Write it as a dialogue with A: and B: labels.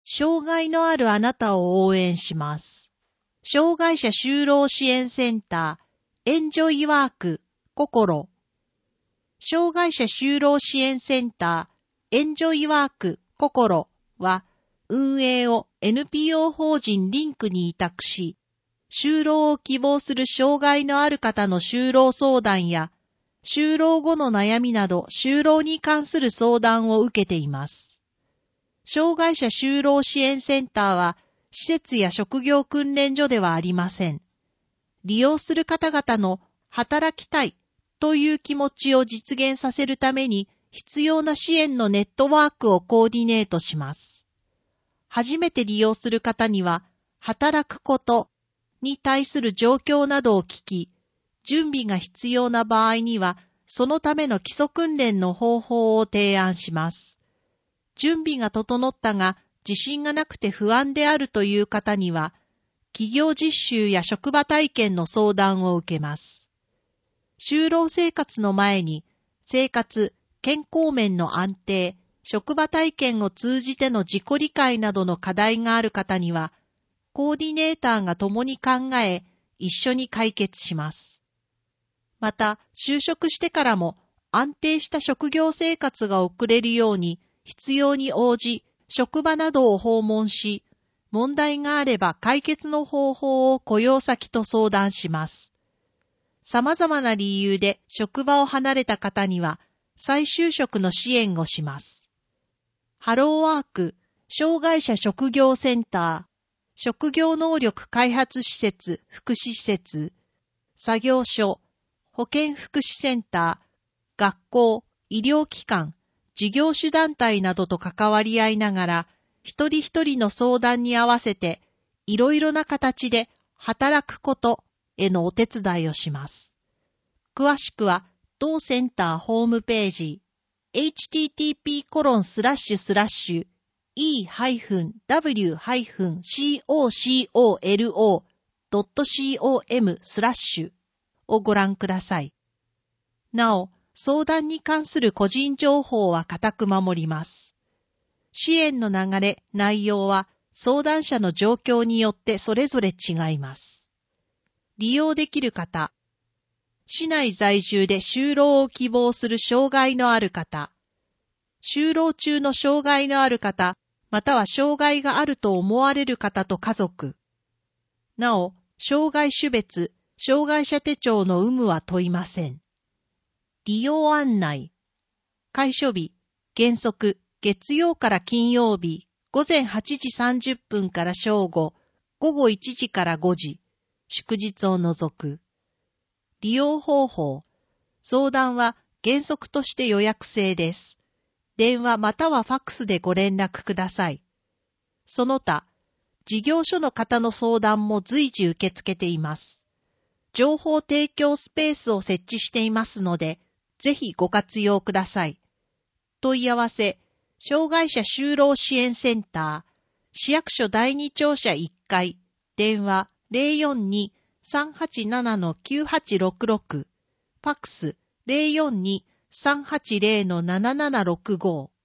A: 障害のあるあなたを応援します。障害者就労支援センター、エンジョイワーク、心。障害者就労支援センター、エンジョイワーク、心は、運営を NPO 法人リンクに委託し、就労を希望する障害のある方の就労相談や、就労後の悩みなど就労に関する相談を受けています。障害者就労支援センターは、施設や職業訓練所ではありません。利用する方々の働きたいという気持ちを実現させるために必要な支援のネットワークをコーディネートします。初めて利用する方には、働くことに対する状況などを聞き、準備が必要な場合には、そのための基礎訓練の方法を提案します。準備が整ったが、自信がなくて不安であるという方には、企業実習や職場体験の相談を受けます。就労生活の前に、生活、健康面の安定、職場体験を通じての自己理解などの課題がある方には、コーディネーターが共に考え、一緒に解決します。また、就職してからも安定した職業生活が送れるように、必要に応じ、職場などを訪問し、問題があれば解決の方法を雇用先と相談します。様々な理由で職場を離れた方には、再就職の支援をします。ハローワーク、障害者職業センター、職業能力開発施設、福祉施設、作業所、保健福祉センター、学校、医療機関、事業主団体などと関わり合いながら、一人一人の相談に合わせて、いろいろな形で働くことへのお手伝いをします。詳しくは、同センターホームページ、http://e-w-cocolo.com/ をご覧ください。なお、相談に関する個人情報は固く守ります。支援の流れ、内容は相談者の状況によってそれぞれ違います。利用できる方、市内在住で就労を希望する障害のある方、就労中の障害のある方、または障害があると思われる方と家族。なお、障害種別、障害者手帳の有無は問いません。利用案内。開所日、原則、月曜から金曜日、午前8時30分から正午、午後1時から5時、祝日を除く。利用方法。相談は原則として予約制です。電話またはファックスでご連絡ください。その他、事業所の方の相談も随時受け付けています。情報提供スペースを設置していますので、ぜひご活用ください。問い合わせ、障害者就労支援センター、市役所第2庁舎1階、電話 042-387-9866、ファックス 042-380-7765